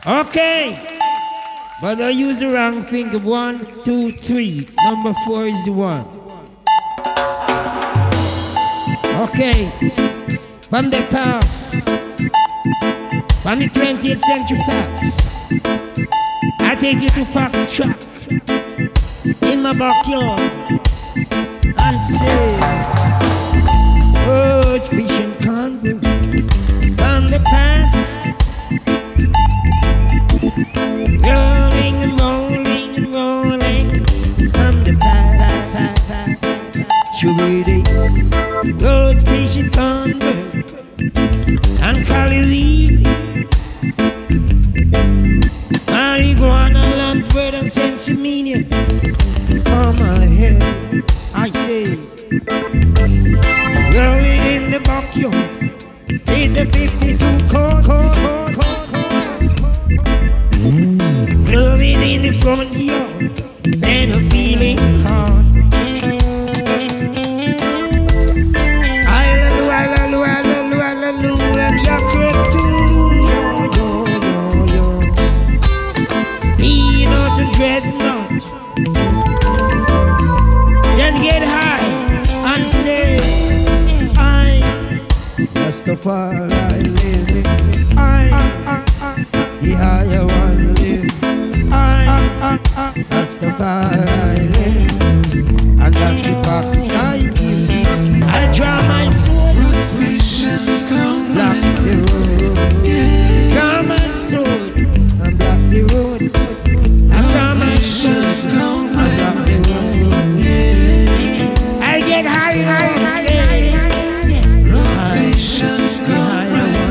Okay. But I use the wrong finger. 1, 2, 3. Number 4 is the one. Okay. From the past, from the 20th century facts, I take you to Fox Track in my backyard and say, oh, it's fishing convo from the past. Rolling and rolling and rolling from the past. Shubidi, road fishing convert and Cali, marijuana, Lampard and Sensimania. For my head, I say, rolling in the backyard, in the 52 cord. Loving in the front yard, and I'm feeling hard. Hallelujah, and you're correct too. Yo. Peanut and dreadnought. Then get high and say, I Rastafari live. The higher one live. Rastafari live. And that's the backside. I draw my sword. Root vision come block the road. Draw my sword and block the road. I draw my sword and block the road. I get high and say, root vision come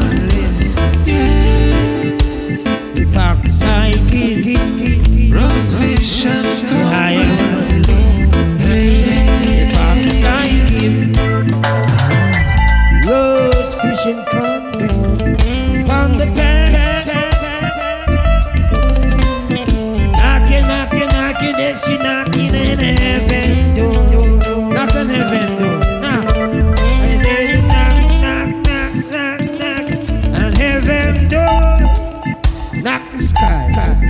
the backside. Root vision come road fishing country from the past. Knocking, it's she knocking in heaven door. Knock on heaven door. Knock. I say knock, on heaven door. Knock the sky.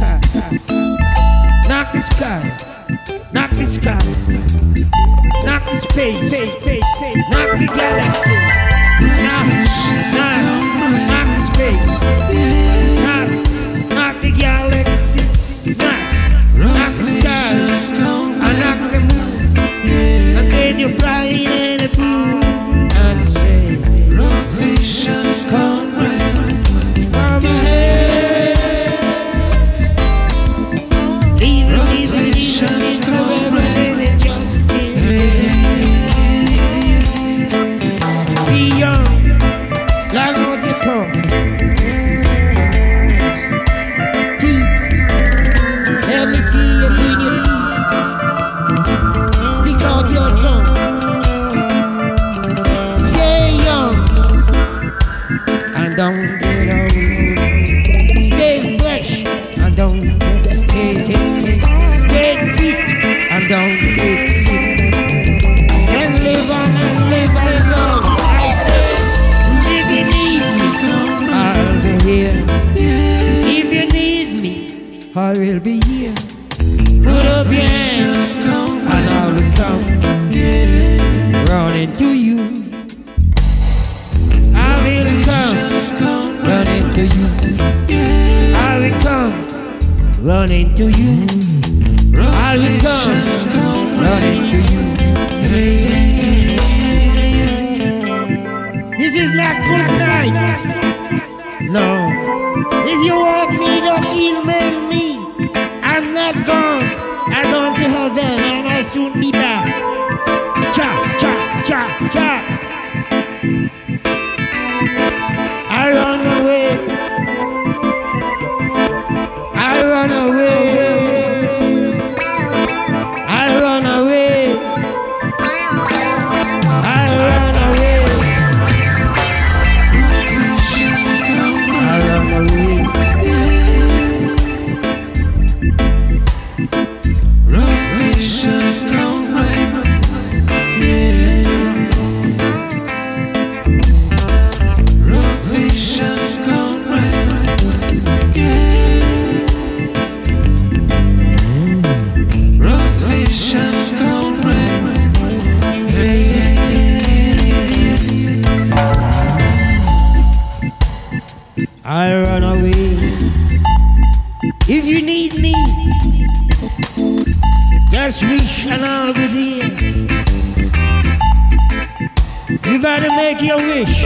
Knock the sky. Knock the sky. Knock the space. Knock the galaxy. Knock the space. Knock the galaxy. Knock the sky. And knock the moon. And then you fly in the blue and say, Rose vision come rain. Come ahead. Leave vision come rain. Just be young, like what you come. Teeth, let me see you clean your teeth. Stick out your tongue. Stay young and don't get old. Stay fresh and don't get stay fit and don't get sick. And live on and live on. I say, if you need me, I'll be here. If you need me, I will be here. Put up your hand and I will come running to you. I will come running to you. I will come running to you. I will come running to you. This is not good night. No. If you want me, don't email me. I'm not gone. I'm going to heaven and I'll soon be back. Cha, cha, cha, cha. I run away. I run away. I run away. I run away. I run away. If you need me, just reach and I'll be there. You gotta make your wish.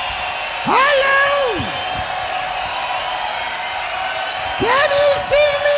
Hello! Can you see me?